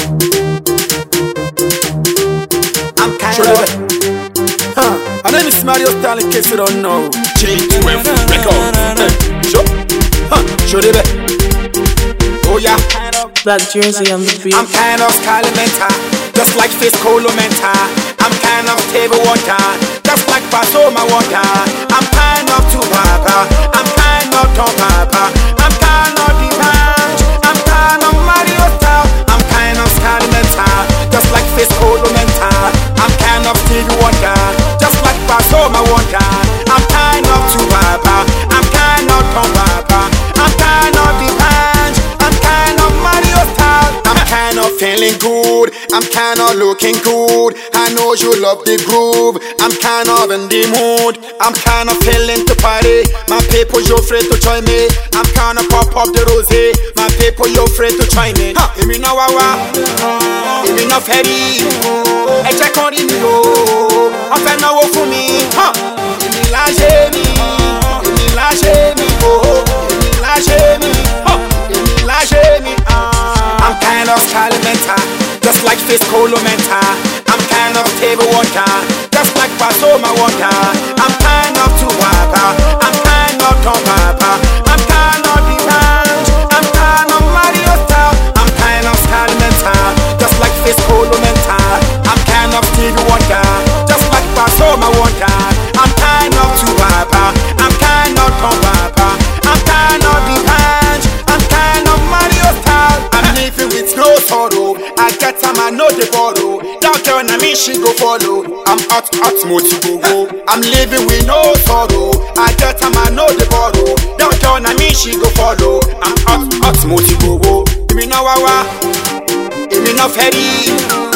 I'm kind of. My name is Mario Style, in case you don't know. J2F Records. Show the oh yeah. Black Jersey on the beat. I'm kind of Scalimenta, just like Face Colomenta. I'm kind of Table Water, just like Pasoma Water. I'm kind of Tupapa, I'm kind of Tom Papa. I'm kind of Divange, I'm kind of Mario Style. I'm kind of Scalimenta, just like Face Colomenta. I'm kind of Table Water, just like Pasoma Water. I'm kind of Tupapa, I'm kind of Tom Papa. I'm kind of Divange, I'm kind of Mario Style. I'm kind of feeling good, I'm kind of looking good. I know you love the groove, I'm kind of in the mood. I'm kind of feeling to party, my people you're afraid to join me. I'm kind of pop up the rosé, my people you're afraid to join me. Give me no wawa, give me no ferry. I check on the road, I'm finna now for me. Give me la jamie, give me la jamie, oh, give me la jamie, give me la jamie. I'm kind of Scalimenta, just like Face Colomenta. I'm kind of Table Water, just like Pasoma Water. I'm kind of Tupapa, I'm kind of Tom Papa. I'm kind of Divange, I'm kind of Mario Style. I'm kind of Scalimenta, just like Face Colomenta. I'm kind of Table Water, just like Pasoma Water. I'm kind of Tupapa, I'm kind of Tom Papa. I'm kind of Divange, I'm kind of Mario Style. I'm living with no sorrow, I get time I know the borrow. Don't tell me she go follow. I'm hot motivo. I'm living with no sorrow, I get time I know the borrow. Don't tell me she go follow. I'm hot motivo. Give me no wawa, give me no ferry.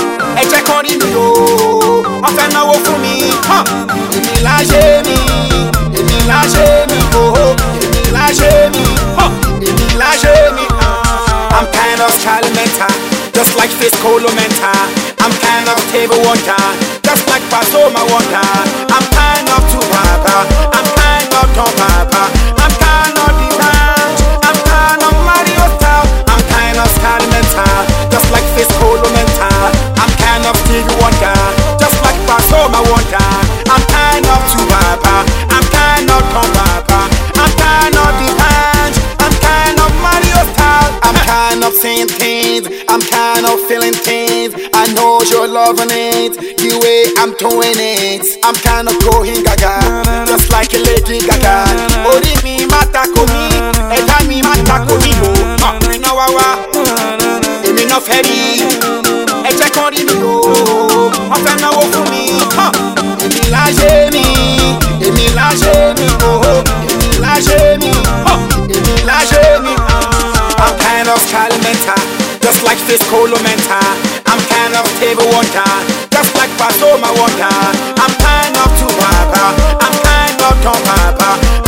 I check on the road, I'm finna now for me. Give me la jamie, give me la jamie, oh, give me la jamie, give me la jamie. I'm kind of Scalimenta, just like Face Colomenta. I'm kind of Table Water, just like Pasoma Water. I'm kind of Tupapa, I'm kind of Tom Papa. I'm kind of Divange, I'm kind of Mario Style. I'm kind of Scalimenta, just like Face Colomenta. I'm kind of Table Water, just like Pasoma Water. I'm kind of Tupapa, I'm kind of Tom Papa. I'm kind of Divange, I'm kind of Mario Style. I'm kind of saying things, I'm kind of feeling things. I know you're loving it, the way I'm doing it. I'm kind of going gaga, just like a Lady Gaga. Ori mi mata komi, eda mi mata komi ho. Me no wawa, me no ferry. I check on the road, I'm finna now for me. Me la jamie, me la jamie, oh, me la jamie, me la jamie. I'm kind of Scalimenta, just like Face Colomenta. I'm kind of Table Water, just like Pasoma Water. I'm kind of Tupapa, I'm kind of Tom Papa.